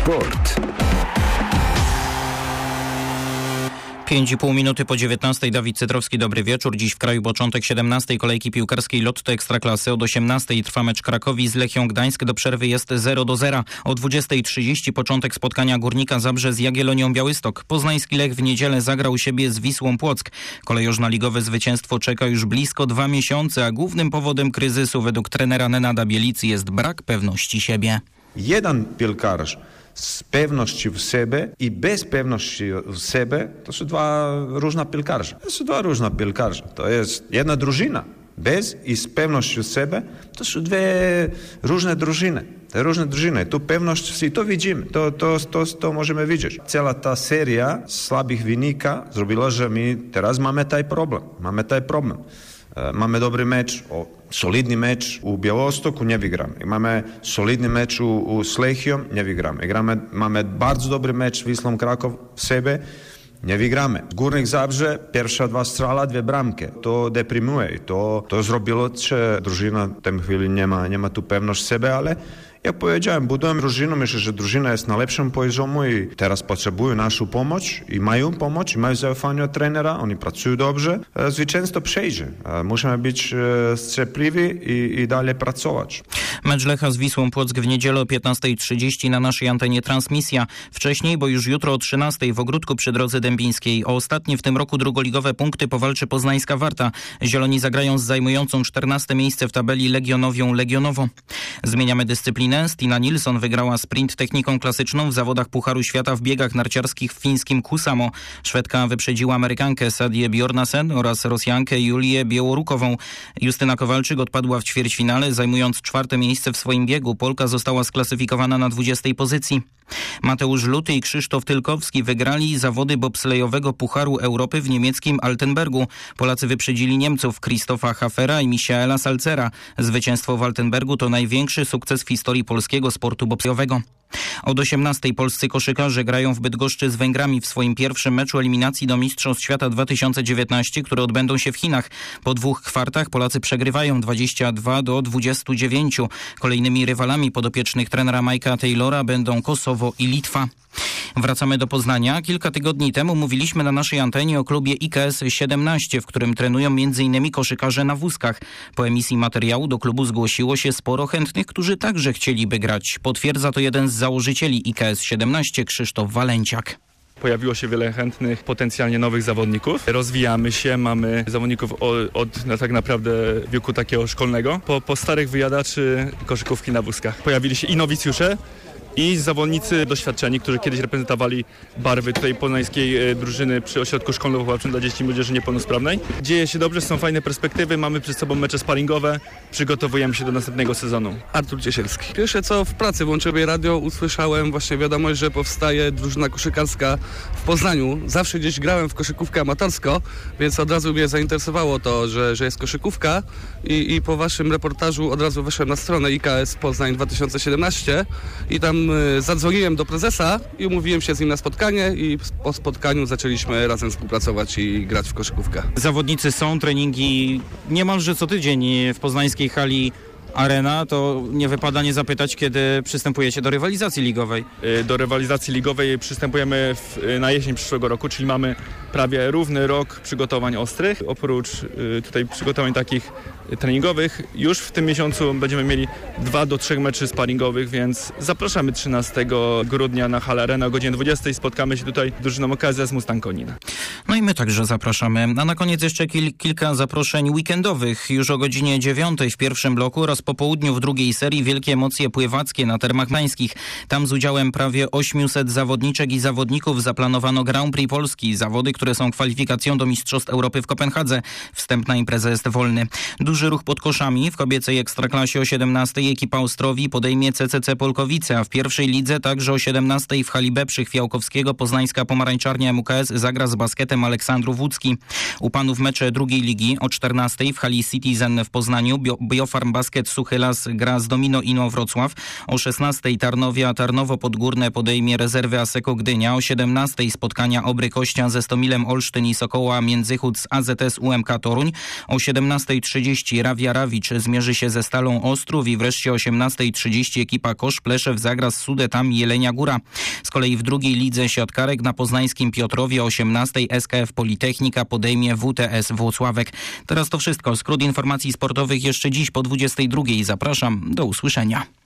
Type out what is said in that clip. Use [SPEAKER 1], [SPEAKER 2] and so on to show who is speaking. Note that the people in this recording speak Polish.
[SPEAKER 1] Sport.
[SPEAKER 2] 5,5 minuty po 19. Dawid Cytrowski, dobry wieczór. Dziś w kraju początek 17. kolejki piłkarskiej Lotto Ekstraklasy. Od 18. trwa mecz Krakowi z Lechią Gdańsk. Do przerwy jest 0-0. O 20:30 początek spotkania Górnika Zabrze z Jagiellonią Białystok. Poznański Lech w niedzielę zagra u siebie z Wisłą Płock. Kolejożno-ligowe zwycięstwo czeka już blisko 2 miesiące, a głównym powodem kryzysu według trenera Nenada Bielicy jest brak pewności siebie.
[SPEAKER 3] Jeden piłkarz z pewnością w sobie i bez pewności w sobie to są dwa różne piłkarze. To jest jedna drużyna. Bez i z pewnością w sobie to są dwie różne drużyny. Tu pewność, i to widzimy, to możemy widzieć. Cała ta seria słabych wynika zrobiła, że my teraz mamy ten problem. Mamy dobry mecz, solidny mecz u Białostoku, nie wygramy. Mamy solidny mecz z Lechią, nie wygramy. Mamy bardzo dobry mecz z Wisłą Kraków w sobie, nie wygramy. Górnik Zabrze, pierwsza 2 strzała, 2 bramki. To deprymuje. To zrobiło, że drużyna w tej chwili nie ma tu pewność siebie, ale jak powiedziałem, budujemy drużynę, myślę, że drużyna jest na lepszym poziomie i teraz potrzebują naszą pomoc i mają zaufanie od trenera, oni pracują dobrze. Zwycięstwo przejdzie. Musimy być cierpliwi i dalej pracować.
[SPEAKER 2] Mecz Lecha z Wisłą Płock w niedzielę o 15:30 na naszej antenie transmisja. Wcześniej, bo już jutro o 13:00 w Ogródku przy Drodze Dębińskiej. O ostatnie w tym roku drugoligowe punkty powalczy poznańska Warta. Zieloni zagrają z zajmującą 14. miejsce w tabeli Legionowią Legionowo. Zmieniamy dyscyplinę. Stina Nilsson wygrała sprint techniką klasyczną w zawodach Pucharu Świata w biegach narciarskich w fińskim Kusamo. Szwedka wyprzedziła Amerykankę Sadię Bjornasen oraz Rosjankę Julię Białorukową. Justyna Kowalczyk odpadła w ćwierćfinale, zajmując 4. miejsce w swoim biegu. Polka została sklasyfikowana na 20. pozycji. Mateusz Luty i Krzysztof Tylkowski wygrali zawody bobslejowego Pucharu Europy w niemieckim Altenbergu. Polacy wyprzedzili Niemców Krzysztofa Hafera i Michaela Salzera. Zwycięstwo w Altenbergu to największy sukces w historii polskiego sportu bobslejowego. Od 18:00 polscy koszykarze grają w Bydgoszczy z Węgrami w swoim pierwszym meczu eliminacji do Mistrzostw Świata 2019, które odbędą się w Chinach. Po 2 kwartach Polacy przegrywają 22-29. Kolejnymi rywalami podopiecznych trenera Mike'a Taylora będą Kosowo i Litwa. Wracamy do Poznania. Kilka tygodni temu mówiliśmy na naszej antenie o klubie IKS 17, w którym trenują m.in. koszykarze na wózkach. Po emisji materiału do klubu zgłosiło się sporo chętnych, którzy także chcieliby grać. Potwierdza to jeden z założycieli IKS 17, Krzysztof Walenciak.
[SPEAKER 4] Pojawiło się wiele chętnych, potencjalnie nowych zawodników. Rozwijamy się, mamy zawodników od tak naprawdę wieku takiego szkolnego. Po starych wyjadaczy koszykówki na wózkach. Pojawili się i nowicjusze, i zawodnicy doświadczeni, którzy kiedyś reprezentowali barwy tutaj poznańskiej drużyny przy ośrodku szkolno-wychowawczym dla dzieci i młodzieży niepełnosprawnej. Dzieje się dobrze, są fajne perspektywy, mamy przed sobą mecze sparingowe, przygotowujemy się do następnego sezonu.
[SPEAKER 5] Artur Ciesielski. Pierwsze co, w pracy włączyłem radio, usłyszałem właśnie wiadomość, że powstaje drużyna koszykarska w Poznaniu. Zawsze gdzieś grałem w koszykówkę amatorsko, więc od razu mnie zainteresowało to, że jest koszykówka i po waszym reportażu od razu weszłem na stronę IKS Poznań 2017 i tam zadzwoniłem do prezesa i umówiłem się z nim na spotkanie i po spotkaniu zaczęliśmy razem współpracować i grać w koszykówkę.
[SPEAKER 2] Zawodnicy są, treningi niemalże co tydzień w poznańskiej hali Arena, to nie wypada nie zapytać, kiedy przystępujecie do rywalizacji ligowej.
[SPEAKER 4] Do rywalizacji ligowej przystępujemy na jesień przyszłego roku, czyli mamy prawie równy rok przygotowań ostrych. Oprócz tutaj przygotowań takich treningowych, już w tym miesiącu będziemy mieli 2 do 3 meczy sparingowych, więc zapraszamy 13 grudnia na halę Arena o godzinie 20. Spotkamy się tutaj z drużyną OKZS Mustang Konina.
[SPEAKER 2] No i my także zapraszamy. A na koniec jeszcze kilka zaproszeń weekendowych. Już o godzinie 9 w pierwszym bloku oraz po południu w drugiej serii wielkie emocje pływackie na Termach Gdańskich. Tam z udziałem prawie 800 zawodniczek i zawodników zaplanowano Grand Prix Polski. Zawody, które są kwalifikacją do Mistrzostw Europy w Kopenhadze. Wstęp na imprezę jest wolny. Duży ruch pod koszami. W kobiecej Ekstraklasie o 17 ekipa Ostrowi podejmie CCC Polkowice, a w pierwszej lidze także o 17 w hali B przy Chwiałkowskiego poznańska pomarańczarnia MUKS zagra z basketem Aleksandrów Łódzki. U panów mecze drugiej ligi o 14 w hali Citizen w Poznaniu Biofarm Basket Suchy Las gra z Domino Inowrocław. O 16:00 Tarnowia Tarnowo Podgórne podejmie Rezerwy Asseco Gdynia. O 17:00 spotkania Obry Kościa ze Stomilem Olsztyn i Sokoła Międzychód z AZS UMK Toruń. O 17:30 Rawia Rawicz zmierzy się ze Stalą Ostrów i wreszcie o 18:30 ekipa Kosz Pleszew zagra z Sudetami Jelenia Góra. Z kolei w drugiej lidze siatkarek na poznańskim Piotrowie o 18:00 SKF Politechnika podejmie WTS Włocławek. Teraz to wszystko. Skrót informacji sportowych jeszcze dziś po 22:00. Zapraszam. Do usłyszenia.